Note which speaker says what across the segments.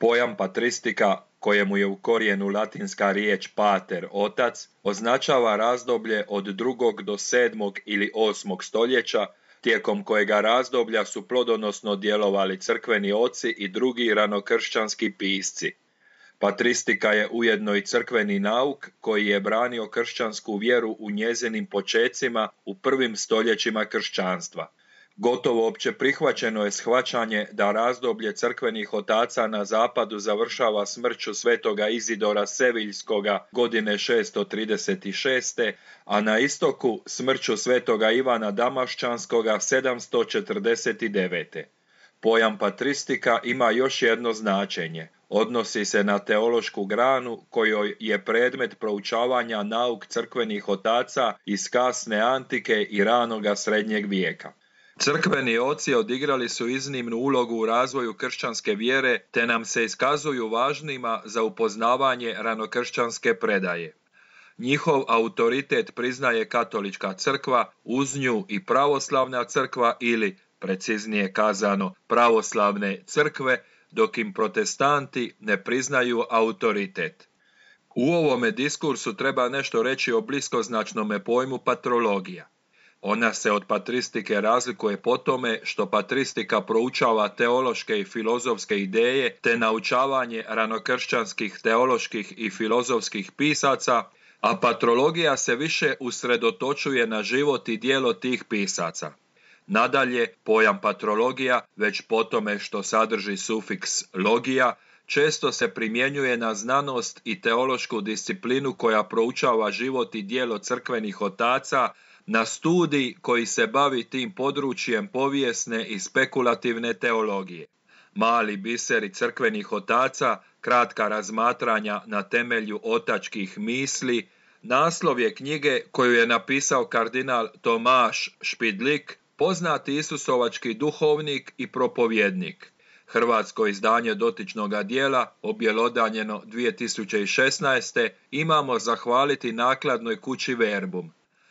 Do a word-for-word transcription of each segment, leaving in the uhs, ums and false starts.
Speaker 1: Pojam patristika, kojemu je u korijenu latinska riječ pater, otac, označava razdoblje od drugog do sedmog ili osmog stoljeća, tijekom kojega razdoblja su plodonosno djelovali crkveni oci i drugi ranokršćanski pisci. Patristika je ujedno i crkveni nauk koji je branio kršćansku vjeru u njezinim počecima u prvim stoljećima kršćanstva. Gotovo opće prihvaćeno je shvaćanje da razdoblje crkvenih otaca na zapadu završava smrću svetoga Izidora Seviljskoga godine šesto trideset šest. a na istoku smrću svetoga Ivana Damaščanskoga sedamsto četrdeset devet. Pojam patristika ima još jedno značenje. Odnosi se na teološku granu kojoj je predmet proučavanja nauk crkvenih otaca iz kasne antike i ranoga srednjeg vijeka. Crkveni oci odigrali su iznimnu ulogu u razvoju kršćanske vjere, te nam se iskazuju važnima za upoznavanje ranokršćanske predaje. Njihov autoritet priznaje katolička crkva, uz nju i pravoslavna crkva ili, preciznije kazano, pravoslavne crkve, dok im protestanti ne priznaju autoritet. U ovome diskursu treba nešto reći o bliskoznačnome pojmu patrologija. Ona se od patristike razlikuje po tome što patristika proučava teološke i filozofske ideje te naučavanje ranokršćanskih teoloških i filozofskih pisaca, a patrologija se više usredotočuje na život i djelo tih pisaca. Nadalje, pojam patrologija, već po tome što sadrži sufiks logija, često se primjenjuje na znanost i teološku disciplinu koja proučava život i djelo crkvenih otaca, na studij koji se bavi tim područjem povijesne i spekulativne teologije. Mali biseri crkvenih otaca, kratka razmatranja na temelju otačkih misli, naslov je knjige koju je napisao kardinal Tomaš Špidlik, poznati isusovački duhovnik i propovjednik. Hrvatsko izdanje dotičnoga dijela, objelodanjeno dvije tisuće šesnaeste. imamo zahvaliti nakladnoj kući Verbum.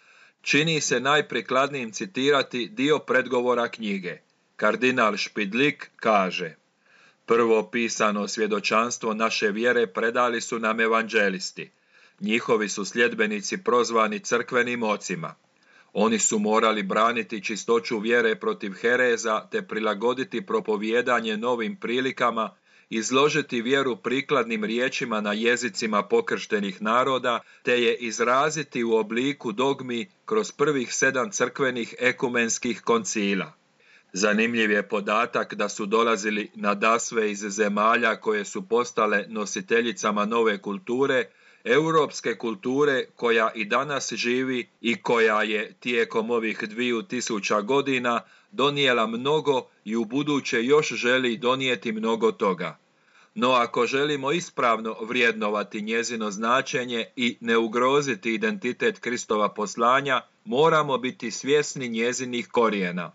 Speaker 1: Čini se najprikladnijim citirati dio predgovora knjige. Kardinal Špidlik kaže: Prvo pisano svjedočanstvo naše vjere predali su nam evanđelisti. Njihovi su sljedbenici prozvani crkvenim ocima. Oni su morali braniti čistoću vjere protiv hereza te prilagoditi propovijedanje novim prilikama, izložiti vjeru prikladnim riječima na jezicima pokrštenih naroda, te je izraziti u obliku dogmi kroz prvih sedam crkvenih ekumenskih koncila. Zanimljiv je podatak da su dolazili nadasve iz zemalja koje su postale nositeljicama nove kulture, europske kulture koja i danas živi i koja je tijekom ovih dviju tisuća godina donijela mnogo i u buduće još želi donijeti mnogo toga. No ako želimo ispravno vrijednovati njezino značenje i ne ugroziti identitet Kristova poslanja, moramo biti svjesni njezinih korijena.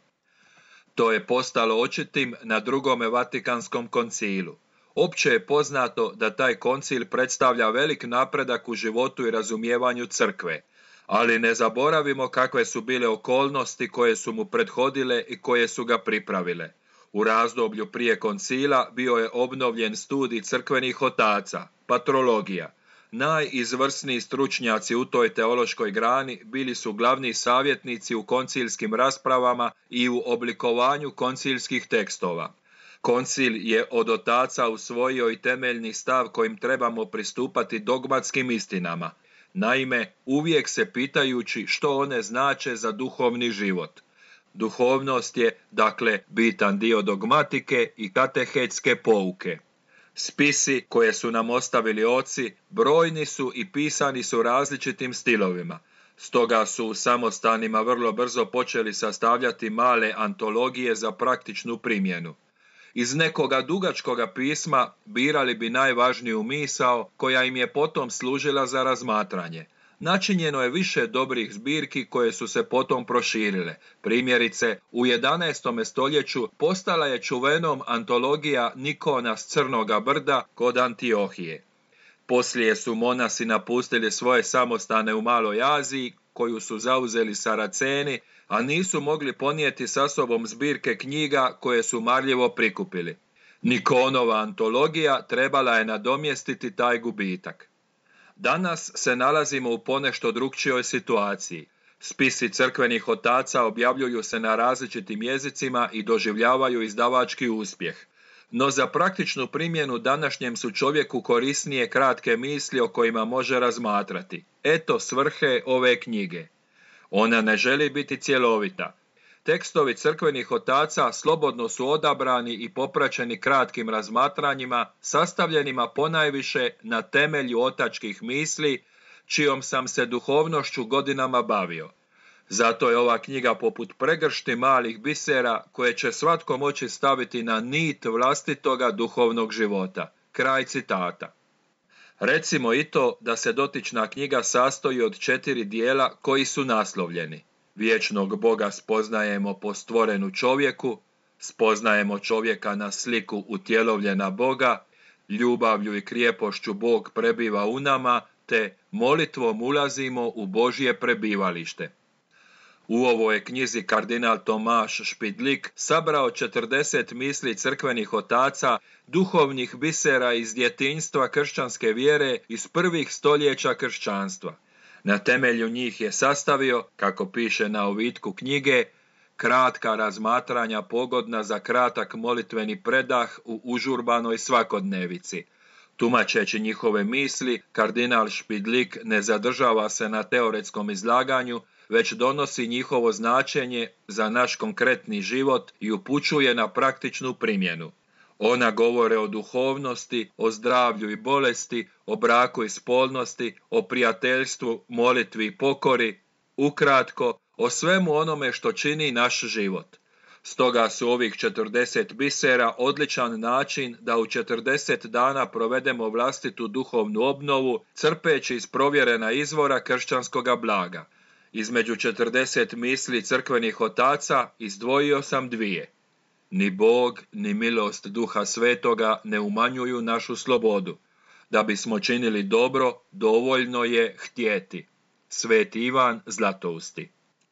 Speaker 1: To je postalo očitim na drugome Vatikanskom koncilu. Opće je poznato da taj koncil predstavlja velik napredak u životu i razumijevanju crkve, ali ne zaboravimo kakve su bile okolnosti koje su mu prethodile i koje su ga pripravile. U razdoblju prije koncila bio je obnovljen studij crkvenih otaca, patrologija. Najizvrsniji stručnjaci u toj teološkoj grani bili su glavni savjetnici u koncilskim raspravama i u oblikovanju koncilskih tekstova. Koncil je od otaca usvojio i temeljni stav kojim trebamo pristupati dogmatskim istinama. Naime, uvijek se pitajući što one znače za duhovni život. Duhovnost je, dakle, bitan dio dogmatike i katehetske pouke. Spisi koje su nam ostavili oci brojni su i pisani su različitim stilovima. Stoga su u samostanima vrlo brzo počeli sastavljati male antologije za praktičnu primjenu. Iz nekoga dugačkoga pisma birali bi najvažniju misao koja im je potom služila za razmatranje. Načinjeno je više dobrih zbirki koje su se potom proširile. Primjerice, u jedanaestom stoljeću postala je čuvenom antologija Nikona s Crnoga brda kod Antiohije. Poslije su monasi napustili svoje samostane u Maloj Aziji, koju su zauzeli Saraceni, a nisu mogli ponijeti sa sobom zbirke knjiga koje su marljivo prikupili. Nikonova antologija trebala je nadomjestiti taj gubitak. Danas se nalazimo u ponešto drukčijoj situaciji. Spisi crkvenih otaca objavljuju se na različitim jezicima i doživljavaju izdavački uspjeh. No za praktičnu primjenu današnjem su čovjeku korisnije kratke misli o kojima može razmatrati. Eto svrhe ove knjige. Ona ne želi biti cjelovita. Tekstovi crkvenih otaca slobodno su odabrani i popraćeni kratkim razmatranjima, sastavljenima ponajviše na temelju otačkih misli, čijom sam se duhovnošću godinama bavio. Zato je ova knjiga poput pregršti malih bisera koje će svatko moći staviti na nit vlastitoga duhovnog života. Kraj citata. Recimo i to da se dotična knjiga sastoji od četiri dijela koji su naslovljeni. Vječnog Boga spoznajemo po stvorenu čovjeku, spoznajemo čovjeka na sliku utjelovljena Boga, ljubavlju i krijepošću Bog prebiva u nama, te molitvom ulazimo u Božje prebivalište. U ovoj knjizi kardinal Tomaš Špidlik sabrao četrdeset misli crkvenih otaca, duhovnih bisera iz djetinjstva kršćanske vjere iz prvih stoljeća kršćanstva. Na temelju njih je sastavio, kako piše na ovitku knjige, kratka razmatranja pogodna za kratak molitveni predah u užurbanoj svakodnevici. Tumačeći njihove misli, kardinal Špidlik ne zadržava se na teoretskom izlaganju, već donosi njihovo značenje za naš konkretni život i upućuje na praktičnu primjenu. Ona govore o duhovnosti, o zdravlju i bolesti, o braku i spolnosti, o prijateljstvu, molitvi i pokori, ukratko, o svemu onome što čini naš život. Stoga su ovih četrdeset bisera odličan način da u četrdeset dana provedemo vlastitu duhovnu obnovu, crpeći iz provjerena izvora kršćanskoga blaga. Između četrdeset misli crkvenih otaca izdvojio sam dvije. Ni Bog, ni milost Duha Svetoga ne umanjuju našu slobodu. Da bismo činili dobro, dovoljno je htjeti. Sveti Ivan Zlatousti.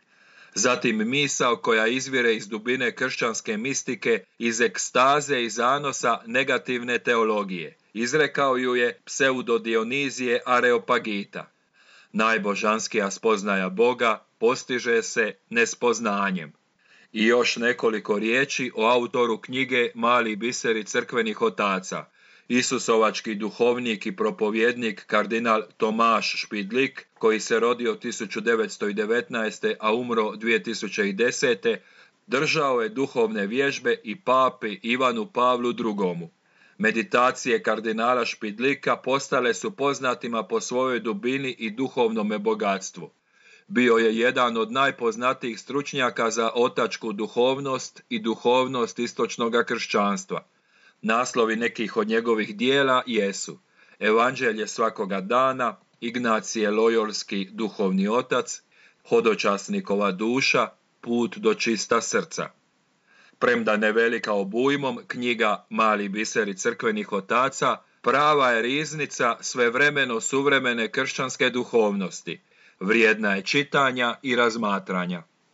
Speaker 1: Zatim misao koja izvire iz dubine kršćanske mistike, iz ekstaze i zanosa negativne teologije. Izrekao ju je pseudo Dionizije Areopagita. Najbožanskija spoznaja Boga postiže se nespoznanjem. I još nekoliko riječi o autoru knjige Mali biseri crkvenih otaca. Isusovački duhovnik i propovjednik kardinal Tomaš Špidlik, koji se rodio tisuću devetsto devetnaeste. a umro dvije tisuće desete. držao je duhovne vježbe i papi Ivanu Pavlu drugomu. Meditacije kardinala Špidlika postale su poznatima po svojoj dubini i duhovnome bogatstvu. Bio je jedan od najpoznatijih stručnjaka za otačku duhovnost i duhovnost istočnog kršćanstva. Naslovi nekih od njegovih dijela jesu Evanđelje svakoga dana, Ignacije Lojolski duhovni otac, Hodočasnikova duša, Put do čista srca. Premda nevelika obujmom, knjiga Mali biseri crkvenih otaca prava je riznica svevremeno suvremene kršćanske duhovnosti. Vrijedna je čitanja i razmatranja.